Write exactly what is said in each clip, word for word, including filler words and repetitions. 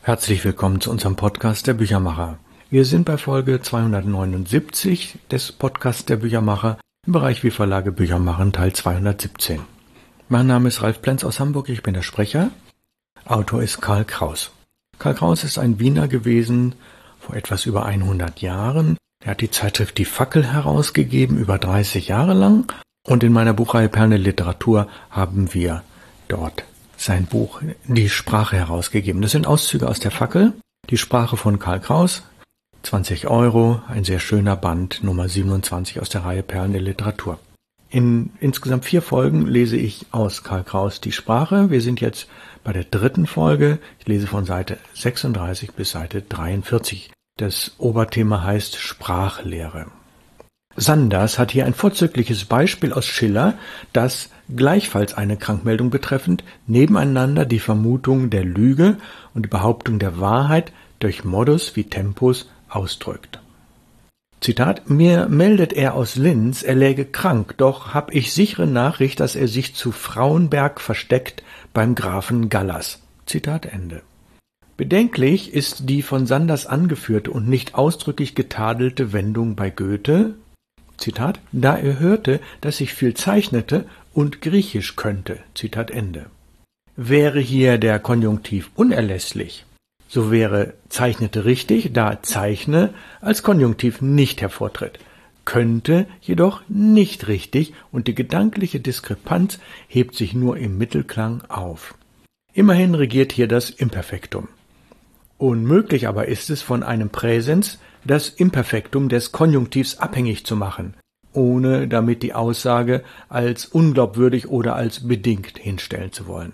Herzlich willkommen zu unserem Podcast der Büchermacher. Wir sind bei Folge zweihundertneunundsiebzig des Podcasts der Büchermacher im Bereich Wie Verlage Bücher machen, Teil zweihundertsiebzehn. Mein Name ist Ralf Plenz aus Hamburg, ich bin der Sprecher. Autor ist Karl Kraus. Karl Kraus ist ein Wiener gewesen vor etwas über hundert Jahren. Er hat die Zeitschrift Die Fackel herausgegeben, über dreißig Jahre lang. Und in meiner Buchreihe Perlen der Literatur haben wir dort sein Buch Die Sprache herausgegeben. Das sind Auszüge aus der Fackel, die Sprache von Karl Kraus, zwanzig Euro, ein sehr schöner Band, Nummer siebenundzwanzig aus der Reihe Perlen der Literatur. In insgesamt vier Folgen lese ich aus Karl Kraus die Sprache. Wir sind jetzt bei der dritten Folge. Ich lese von Seite sechsunddreißig bis Seite dreiundvierzig. Das Oberthema heißt Sprachlehre. Sanders hat hier ein vorzügliches Beispiel aus Schiller, das gleichfalls eine Krankmeldung betreffend nebeneinander die Vermutung der Lüge und die Behauptung der Wahrheit durch Modus wie Tempus ausdrückt. Zitat: Mir meldet er aus Linz, er läge krank, doch hab ich sichere Nachricht, dass er sich zu Frauenberg versteckt beim Grafen Gallas. Zitat Ende. Bedenklich ist die von Sanders angeführte und nicht ausdrücklich getadelte Wendung bei Goethe, Zitat, da er hörte, dass ich viel zeichnete und Griechisch könnte. Zitat Ende. Wäre hier der Konjunktiv unerlässlich, so wäre zeichnete richtig, da zeichne als Konjunktiv nicht hervortritt. Könnte jedoch nicht richtig und die gedankliche Diskrepanz hebt sich nur im Mittelklang auf. Immerhin regiert hier das Imperfektum. Unmöglich aber ist es, von einem Präsens das Imperfektum des Konjunktivs abhängig zu machen, ohne damit die Aussage als unglaubwürdig oder als bedingt hinstellen zu wollen.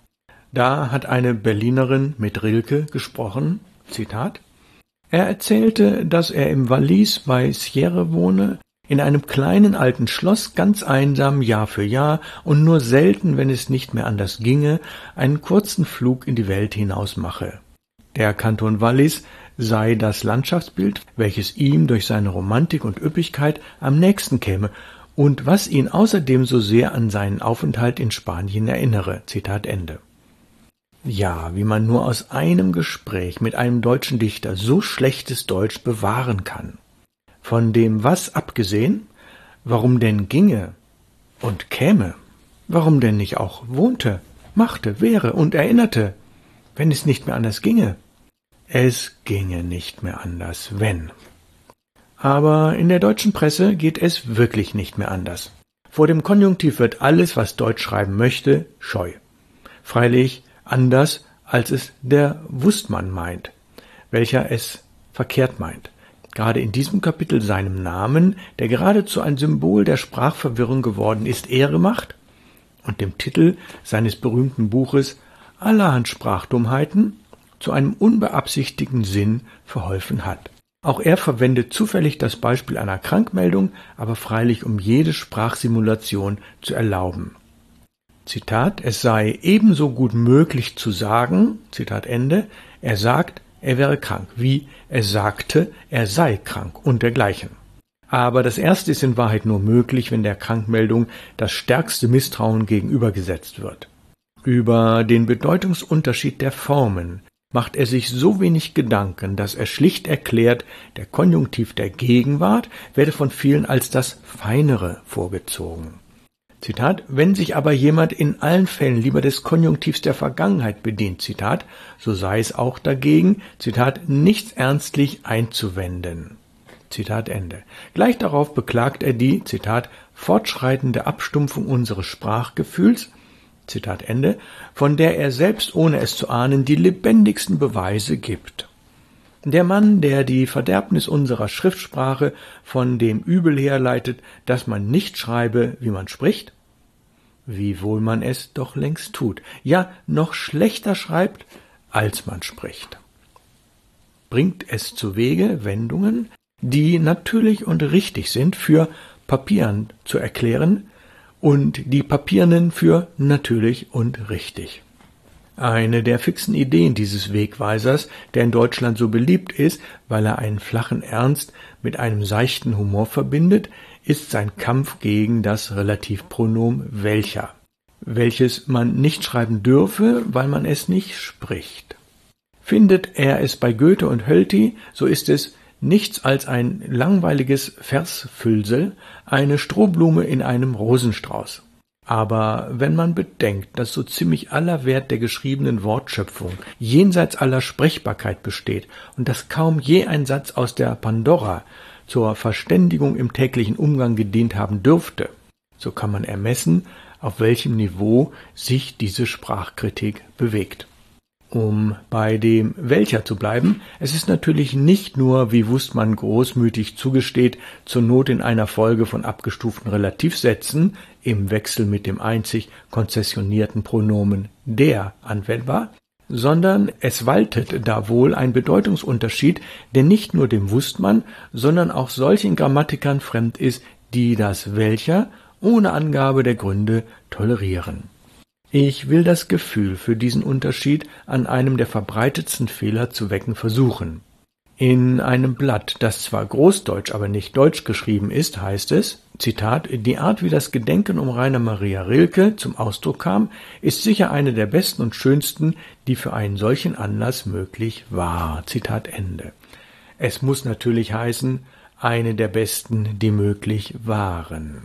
Da hat eine Berlinerin mit Rilke gesprochen, Zitat, er erzählte, dass er im Wallis bei Sierre wohne, in einem kleinen alten Schloss ganz einsam Jahr für Jahr und nur selten, wenn es nicht mehr anders ginge, einen kurzen Flug in die Welt hinaus mache. Der Kanton Wallis sei das Landschaftsbild, welches ihm durch seine Romantik und Üppigkeit am nächsten käme und was ihn außerdem so sehr an seinen Aufenthalt in Spanien erinnere. Zitat Ende. Ja, wie man nur aus einem Gespräch mit einem deutschen Dichter so schlechtes Deutsch bewahren kann. Von dem was abgesehen, warum denn ginge und käme, warum denn nicht auch wohnte, machte, wäre und erinnerte, wenn es nicht mehr anders ginge. Es ginge nicht mehr anders, wenn. Aber in der deutschen Presse geht es wirklich nicht mehr anders. Vor dem Konjunktiv wird alles, was Deutsch schreiben möchte, scheu. Freilich anders, als es der Wustmann meint, welcher es verkehrt meint. Gerade in diesem Kapitel seinem Namen, der geradezu ein Symbol der Sprachverwirrung geworden ist, Ehre macht und dem Titel seines berühmten Buches Allerhand Sprachdummheiten zu einem unbeabsichtigten Sinn verholfen hat. Auch er verwendet zufällig das Beispiel einer Krankmeldung, aber freilich um jede Sprachsimulation zu erlauben. Zitat, es sei ebenso gut möglich zu sagen, Zitat Ende, er sagt, er wäre krank, wie er sagte, er sei krank und dergleichen. Aber das erste ist in Wahrheit nur möglich, wenn der Krankmeldung das stärkste Misstrauen gegenübergesetzt wird. Über den Bedeutungsunterschied der Formen macht er sich so wenig Gedanken, dass er schlicht erklärt, der Konjunktiv der Gegenwart werde von vielen als das Feinere vorgezogen. Zitat, wenn sich aber jemand in allen Fällen lieber des Konjunktivs der Vergangenheit bedient, Zitat, so sei es auch dagegen, Zitat, nichts ernstlich einzuwenden. Zitat Ende. Gleich darauf beklagt er die, Zitat, fortschreitende Abstumpfung unseres Sprachgefühls, Zitat Ende, von der er selbst, ohne es zu ahnen, die lebendigsten Beweise gibt. Der Mann, der die Verderbnis unserer Schriftsprache von dem Übel herleitet, dass man nicht schreibe, wie man spricht, wiewohl man es doch längst tut, ja, noch schlechter schreibt, als man spricht, bringt es zuwege, Wendungen, die natürlich und richtig sind, für Papieren zu erklären, und die Papiernen für natürlich und richtig. Eine der fixen Ideen dieses Wegweisers, der in Deutschland so beliebt ist, weil er einen flachen Ernst mit einem seichten Humor verbindet, ist sein Kampf gegen das Relativpronomen welcher, welches man nicht schreiben dürfe, weil man es nicht spricht. Findet er es bei Goethe und Hölty, so ist es nichts als ein langweiliges Versfüllsel, eine Strohblume in einem Rosenstrauß. Aber wenn man bedenkt, dass so ziemlich aller Wert der geschriebenen Wortschöpfung jenseits aller Sprechbarkeit besteht und dass kaum je ein Satz aus der Pandora zur Verständigung im täglichen Umgang gedient haben dürfte, so kann man ermessen, auf welchem Niveau sich diese Sprachkritik bewegt. Um bei dem Welcher zu bleiben, es ist natürlich nicht nur, wie Wustmann großmütig zugesteht, zur Not in einer Folge von abgestuften Relativsätzen im Wechsel mit dem einzig konzessionierten Pronomen der anwendbar, sondern es waltet da wohl ein Bedeutungsunterschied, der nicht nur dem Wustmann, sondern auch solchen Grammatikern fremd ist, die das Welcher ohne Angabe der Gründe tolerieren. Ich will das Gefühl für diesen Unterschied an einem der verbreitetsten Fehler zu wecken versuchen. In einem Blatt, das zwar Großdeutsch, aber nicht Deutsch geschrieben ist, heißt es, Zitat, die Art, wie das Gedenken um Rainer Maria Rilke zum Ausdruck kam, ist sicher eine der besten und schönsten, die für einen solchen Anlass möglich war. Zitat Ende. Es muss natürlich heißen, eine der besten, die möglich waren.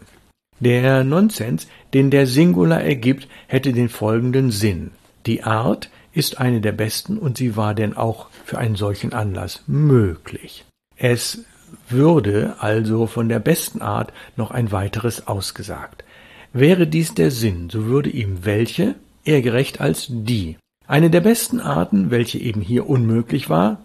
Der Nonsens, den der Singular ergibt, hätte den folgenden Sinn. Die Art ist eine der besten und sie war denn auch für einen solchen Anlass möglich. Es würde also von der besten Art noch ein weiteres ausgesagt. Wäre dies der Sinn, so würde ihm welche eher gerecht als die. Eine der besten Arten, welche eben hier unmöglich war,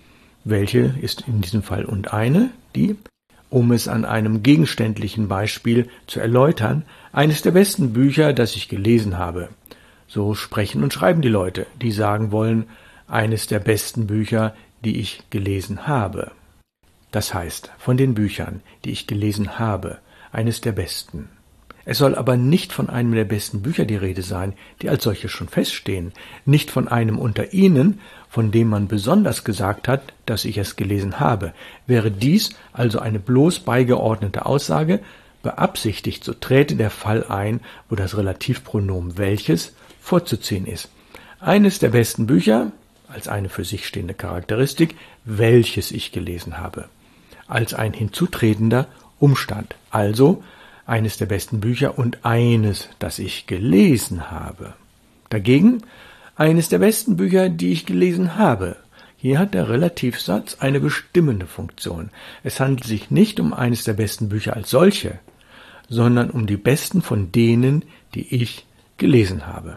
welche ist in diesem Fall und eine, die, um es an einem gegenständlichen Beispiel zu erläutern, eines der besten Bücher, das ich gelesen habe. So sprechen und schreiben die Leute, die sagen wollen, eines der besten Bücher, die ich gelesen habe. Das heißt, von den Büchern, die ich gelesen habe, eines der besten. Es soll aber nicht von einem der besten Bücher die Rede sein, die als solche schon feststehen, nicht von einem unter ihnen, von dem man besonders gesagt hat, dass ich es gelesen habe. Wäre dies also eine bloß beigeordnete Aussage, beabsichtigt, so träte der Fall ein, wo das Relativpronomen welches vorzuziehen ist. Eines der besten Bücher, als eine für sich stehende Charakteristik, welches ich gelesen habe, als ein hinzutretender Umstand, also eines der besten Bücher und eines, das ich gelesen habe. Dagegen eines der besten Bücher, die ich gelesen habe. Hier hat der Relativsatz eine bestimmende Funktion. Es handelt sich nicht um eines der besten Bücher als solche, sondern um die besten von denen, die ich gelesen habe.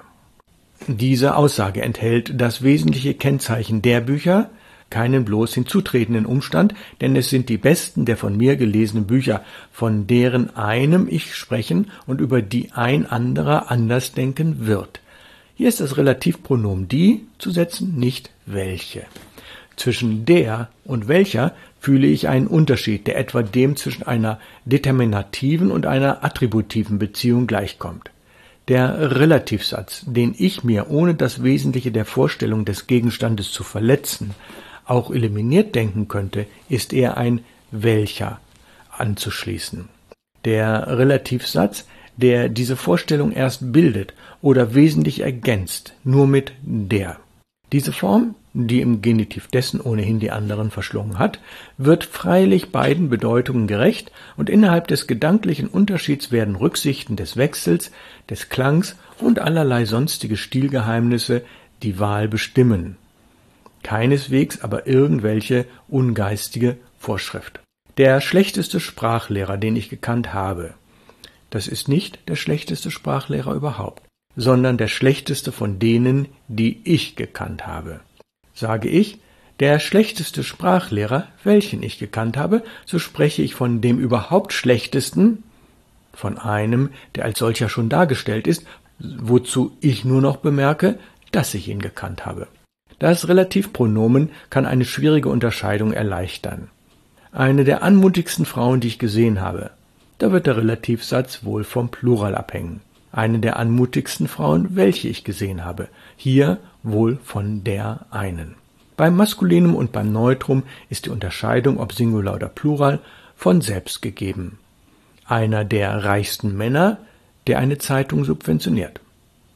Diese Aussage enthält das wesentliche Kennzeichen der Bücher, keinen bloß hinzutretenden Umstand, denn es sind die besten der von mir gelesenen Bücher, von deren einem ich sprechen und über die ein anderer anders denken wird. Hier ist das Relativpronomen die zu setzen, nicht welche. Zwischen der und welcher fühle ich einen Unterschied, der etwa dem zwischen einer determinativen und einer attributiven Beziehung gleichkommt. Der Relativsatz, den ich mir, ohne das Wesentliche der Vorstellung des Gegenstandes zu verletzen, auch eliminiert denken könnte, ist eher ein welcher anzuschließen. Der Relativsatz, der diese Vorstellung erst bildet oder wesentlich ergänzt, nur mit der. Diese Form, die im Genitiv dessen ohnehin die anderen verschlungen hat, wird freilich beiden Bedeutungen gerecht und innerhalb des gedanklichen Unterschieds werden Rücksichten des Wechsels, des Klangs und allerlei sonstige Stilgeheimnisse die Wahl bestimmen. Keineswegs aber irgendwelche ungeistige Vorschrift. Der schlechteste Sprachlehrer, den ich gekannt habe, das ist nicht der schlechteste Sprachlehrer überhaupt, sondern der schlechteste von denen, die ich gekannt habe. Sage ich, der schlechteste Sprachlehrer, welchen ich gekannt habe, so spreche ich von dem überhaupt schlechtesten, von einem, der als solcher schon dargestellt ist, wozu ich nur noch bemerke, dass ich ihn gekannt habe. Das Relativpronomen kann eine schwierige Unterscheidung erleichtern. Eine der anmutigsten Frauen, die ich gesehen habe, da wird der Relativsatz wohl vom Plural abhängen. Eine der anmutigsten Frauen, welche ich gesehen habe, hier wohl von der einen. Beim Maskulinum und beim Neutrum ist die Unterscheidung, ob Singular oder Plural, von selbst gegeben. Einer der reichsten Männer, der eine Zeitung subventioniert.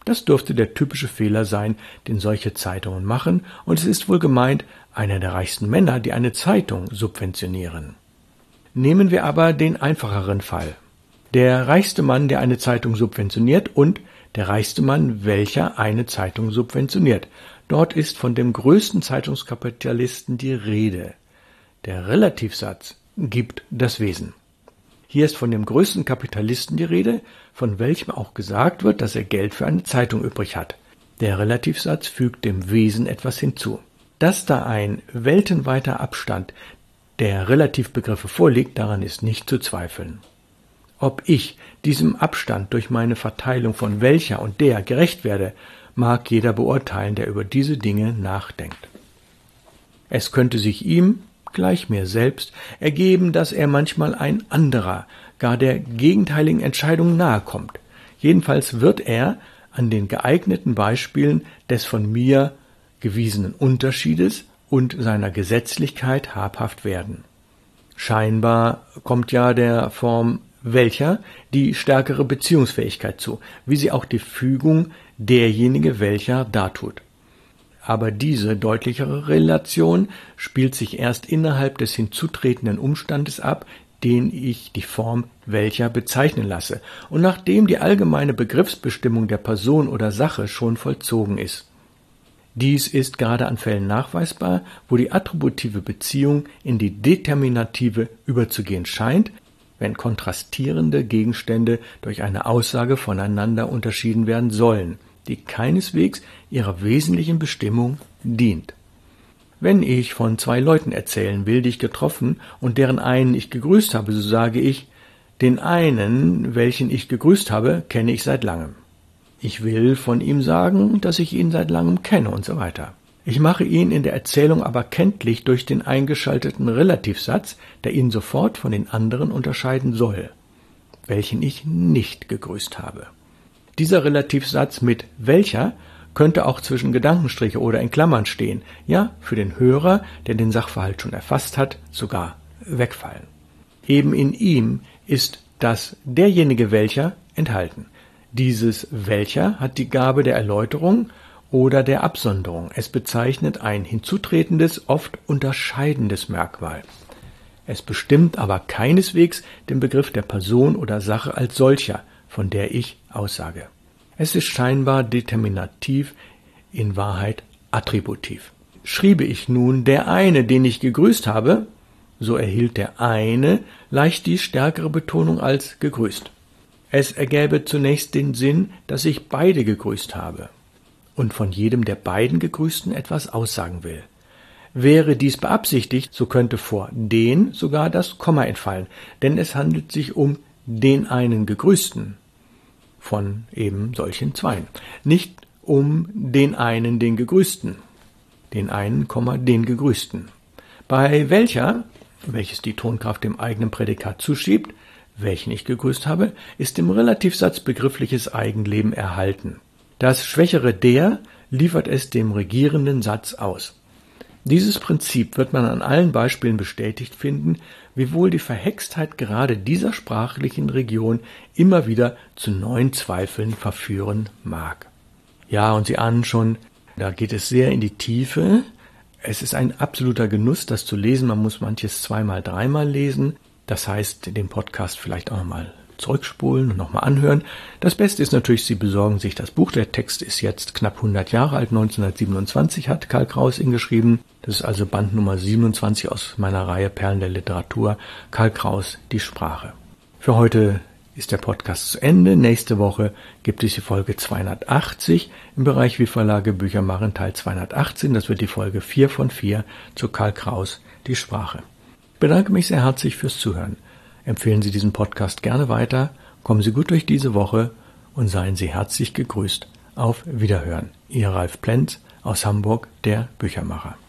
Das dürfte der typische Fehler sein, den solche Zeitungen machen, und es ist wohl gemeint, einer der reichsten Männer, die eine Zeitung subventionieren. Nehmen wir aber den einfacheren Fall. Der reichste Mann, der eine Zeitung subventioniert, und der reichste Mann, welcher eine Zeitung subventioniert. Dort ist von dem größten Zeitungskapitalisten die Rede. Der Relativsatz gibt das Wesen. Hier ist von dem größten Kapitalisten die Rede, von welchem auch gesagt wird, dass er Geld für eine Zeitung übrig hat. Der Relativsatz fügt dem Wesen etwas hinzu. Dass da ein weltenweiter Abstand der Relativbegriffe vorliegt, daran ist nicht zu zweifeln. Ob ich diesem Abstand durch meine Verteilung von welcher und der gerecht werde, mag jeder beurteilen, der über diese Dinge nachdenkt. Es könnte sich ihm, gleich mir selbst, ergeben, dass er manchmal ein anderer, gar der gegenteiligen Entscheidung nahe kommt. Jedenfalls wird er an den geeigneten Beispielen des von mir gewiesenen Unterschiedes und seiner Gesetzlichkeit habhaft werden. Scheinbar kommt ja der Form welcher die stärkere Beziehungsfähigkeit zu, wie sie auch die Fügung derjenige welcher dartut. Aber diese deutlichere Relation spielt sich erst innerhalb des hinzutretenden Umstandes ab, den ich die Form welcher bezeichnen lasse, und nachdem die allgemeine Begriffsbestimmung der Person oder Sache schon vollzogen ist. Dies ist gerade an Fällen nachweisbar, wo die attributive Beziehung in die determinative überzugehen scheint, wenn kontrastierende Gegenstände durch eine Aussage voneinander unterschieden werden sollen, die keineswegs ihrer wesentlichen Bestimmung dient. Wenn ich von zwei Leuten erzählen will, die ich getroffen und deren einen ich gegrüßt habe, so sage ich, den einen, welchen ich gegrüßt habe, kenne ich seit langem. Ich will von ihm sagen, dass ich ihn seit langem kenne und so weiter. Ich mache ihn in der Erzählung aber kenntlich durch den eingeschalteten Relativsatz, der ihn sofort von den anderen unterscheiden soll, welchen ich nicht gegrüßt habe. Dieser Relativsatz mit welcher könnte auch zwischen Gedankenstriche oder in Klammern stehen, ja, für den Hörer, der den Sachverhalt schon erfasst hat, sogar wegfallen. Eben in ihm ist das derjenige welcher enthalten. Dieses welcher hat die Gabe der Erläuterung oder der Absonderung. Es bezeichnet ein hinzutretendes, oft unterscheidendes Merkmal. Es bestimmt aber keineswegs den Begriff der Person oder Sache als solcher, von der ich aussage. Es ist scheinbar determinativ, in Wahrheit attributiv. Schriebe ich nun der eine, den ich gegrüßt habe, so erhielt der eine leicht die stärkere Betonung als gegrüßt. Es ergäbe zunächst den Sinn, dass ich beide gegrüßt habe und von jedem der beiden Gegrüßten etwas aussagen will. Wäre dies beabsichtigt, so könnte vor den sogar das Komma entfallen, denn es handelt sich um den einen Gegrüßten von eben solchen Zweien, nicht um den einen, den Gegrüßten, den einen, den Gegrüßten. Bei welcher, welches die Tonkraft dem eigenen Prädikat zuschiebt, welchen ich gegrüßt habe, ist im Relativsatz begriffliches Eigenleben erhalten. Das schwächere der liefert es dem regierenden Satz aus. Dieses Prinzip wird man an allen Beispielen bestätigt finden, wiewohl die Verhextheit gerade dieser sprachlichen Region immer wieder zu neuen Zweifeln verführen mag. Ja, und Sie ahnen schon, da geht es sehr in die Tiefe. Es ist ein absoluter Genuss, das zu lesen. Man muss manches zweimal, dreimal lesen. Das heißt, den Podcast vielleicht auch nochmal zurückspulen und nochmal anhören. Das Beste ist natürlich, Sie besorgen sich das Buch. Der Text ist jetzt knapp hundert Jahre alt. neunzehnhundertsiebenundzwanzig hat Karl Kraus ihn geschrieben. Das ist also Band Nummer siebenundzwanzig aus meiner Reihe Perlen der Literatur. Karl Kraus, die Sprache. Für heute ist der Podcast zu Ende. Nächste Woche gibt es die Folge zweihundertachtzig im Bereich Wie Verlage Bücher machen, Teil zweihundertachtzehn. Das wird die Folge vier von vier zu Karl Kraus, die Sprache. Ich bedanke mich sehr herzlich fürs Zuhören. Empfehlen Sie diesen Podcast gerne weiter, kommen Sie gut durch diese Woche und seien Sie herzlich gegrüßt. Auf Wiederhören. Ihr Ralf Plenz aus Hamburg, der Büchermacher.